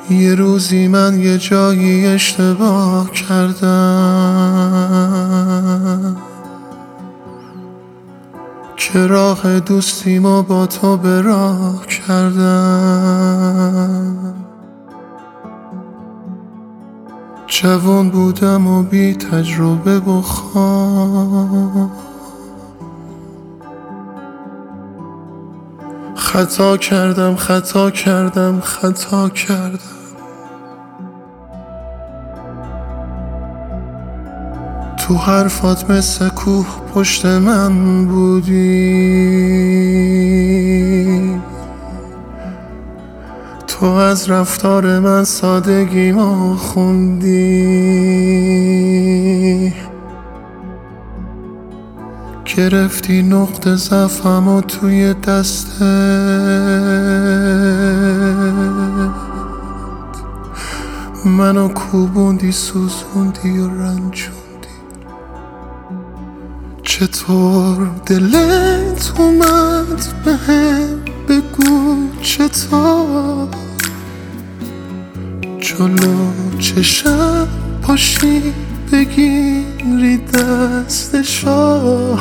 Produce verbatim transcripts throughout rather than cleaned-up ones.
یه روزی من یه جایی اشتباه کردم که راه دوستیمو با تو به راه کردم. جوان بودم و بی تجربه و خام، خطا کردم خطا کردم خطا کردم. تو حرفات مثل کوه پشت من بودی، تو از رفتار من سادگیمو خوندی، گرفتی نقطه ضعفمو توی دستت، منو کوبوندی سوزوندی و رنجوندی. چطور دلت اومد بهم بگو چطور، جلو چشم پاشی بگیری دستشو،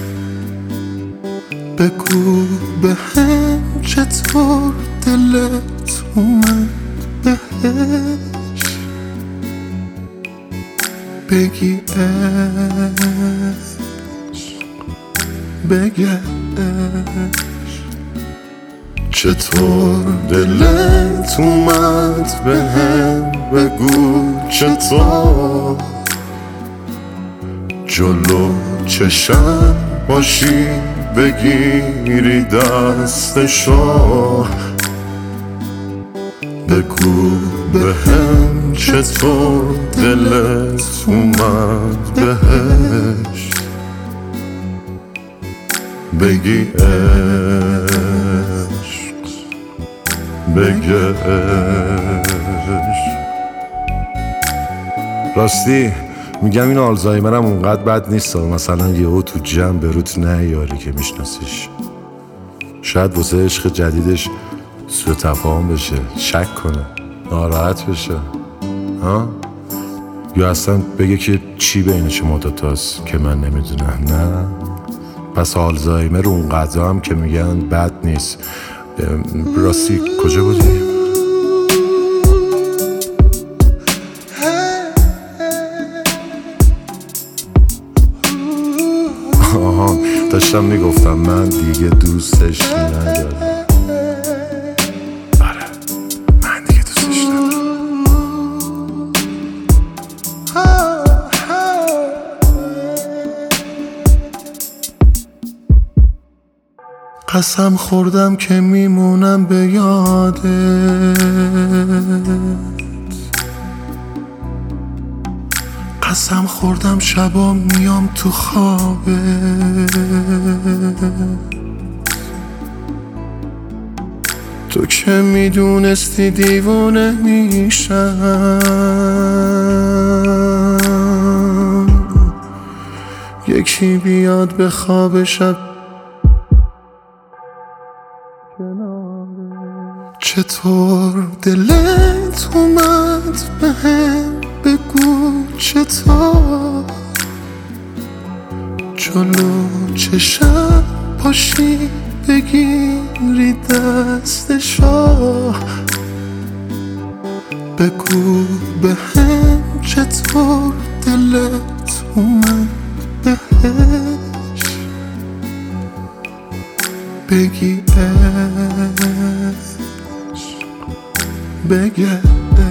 بگو بهم چطور دلت اومد بهش بگی عشق بگش. چطور دلت اومد بهم بگو چطور، جلو چشم باشی بگیری دستشو، بگو بهم چطور دلت اومد بهش بگی عشق بگش. راستی میگم این آلزایمرم اونقدر بد نیست، مثلا یهو تو جمع بروت نیاری که میشناسیش، شاید واسه عشق جدیدش سوء تفاهم بشه، شک کنه، ناراحت بشه ها؟ یا اصلا بگه که چی بین شما دوتاست که من نمیدونم. نه پس آلزایمر اونقدر هم که میگن بد نیست. راستی کجا بودی؟ آها داشتم میگفتم من دیگه دوستش ندارم. آره من دیگه دوستش ندارم. قسم خوردم که میمونم به یادت، قسم خوردم شبا میام تو خوابت، تو که میدونستی دیوونه میشم، یکی بیاد به خواب شب. چطور دلت اومد بهم بگو چطور، جلو چشم پاشی بگیری دستشو، بگو بهم چطور دلت اومد بهش بگی عشق بگش.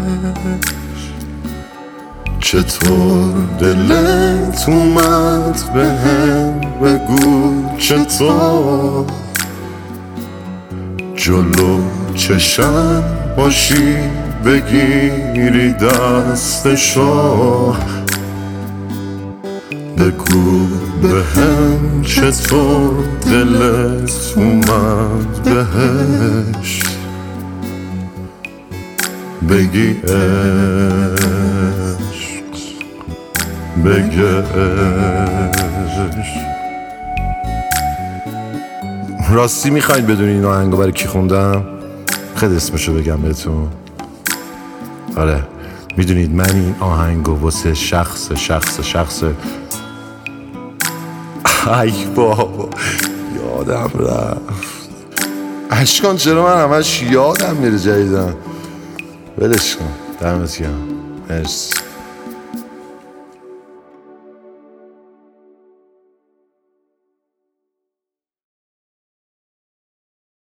چطور دلت اومد بهم بگو چطور، جلو چشم باشی بگیری دستشو، بگو بهم چطور دلت اومد بهش بگی عشق بگش. راستی میخواید بدونی این آهنگو برای کی خوندم؟ خیلی اسمشو بگم بهتون. آره میدونید من این آهنگو واسه شخص شخص شخص ای بابا یادم رفت اشکان، چرا من همش یادم میره جدیدن. ولش کن، دمت گرم، مرسی.